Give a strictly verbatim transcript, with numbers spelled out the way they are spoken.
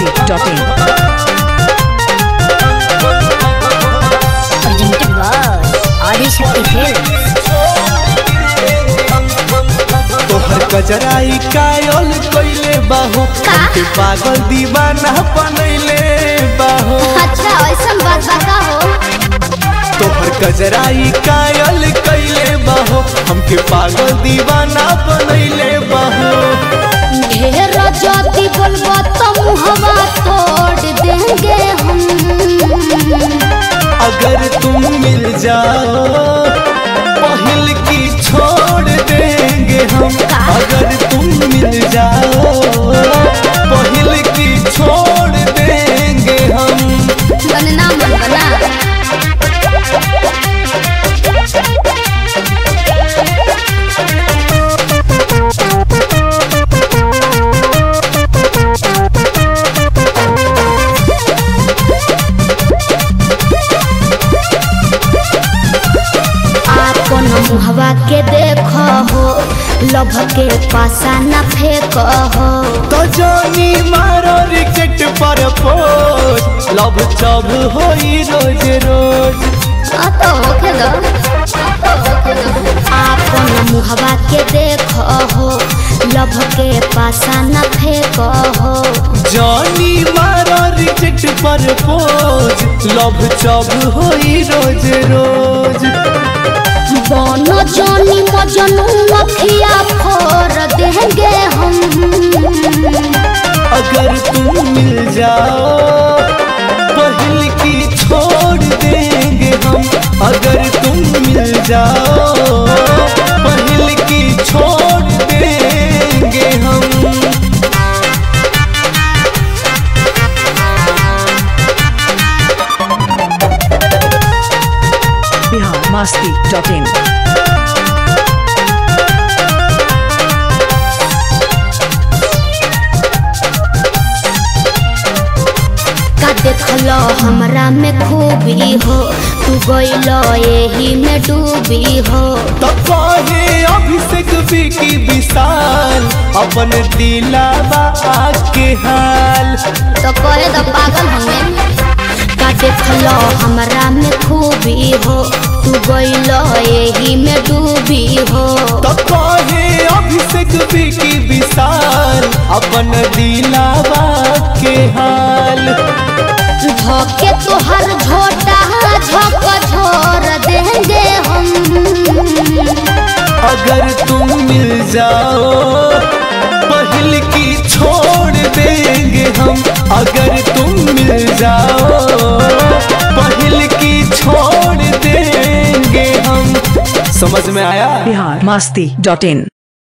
masti dot in. Presented by Adishakti Films. तोहर कजराई कायल कइले बाहो के पागल दीवाना बनैले बाहो। अच्छा ऐसा बात बता हो। तोहर कजराई कायल कइले बाहो हमके पागल दीवाना बनैले बाहो। ढेर जाति बोलबा तो मुहवा तोड़ देंगे हम। अगर तुम मिल जाओ पहिल की छोड़ देंगे हम। अगर तुम मिल जाओ पहिल की छोड़ देंगे हम। बनना मन बना। मुहवा के देखो हो लभ के पासा न फेंको हो। तो जानी मारो रिकेट पर पोज लव चब होई रोज रोज। आ तो होके दो आपन मुहवा के देखो हो लभ के पासा न फेंको हो। जानी मारो रिकेट पर पोज लव चब होई रोज रोज। दोनों जानी मजनू अखिया फोड़ देंगे हम। अगर तुम मिल जाओ पहिल की छोड़ देंगे हम। अगर तुम मिल जाओ पहिल की छोड़ देंगे हम। Bihar masti dot in. देखलो हमरा में खूबी हो तू गइलो यही में डूबी हो। तो कहे अभिषेक विकी विशाल अपन दिलावा के हाल। तो कहे तो पागल हमें का देखलो हमरा में खूबी हो तू गइलो यही में डूबी हो। तो कहे अभिषेक विकी विशाल अपन दिलावा के हाल। धोके तुहर झोटा झोंक झोर देंगे हम। अगर तुम मिल जाओ पहिल की छोड़ देंगे हम। अगर तुम मिल जाओ पहिल की छोड़ देंगे हम। समझ में आया? Bihar masti dot in.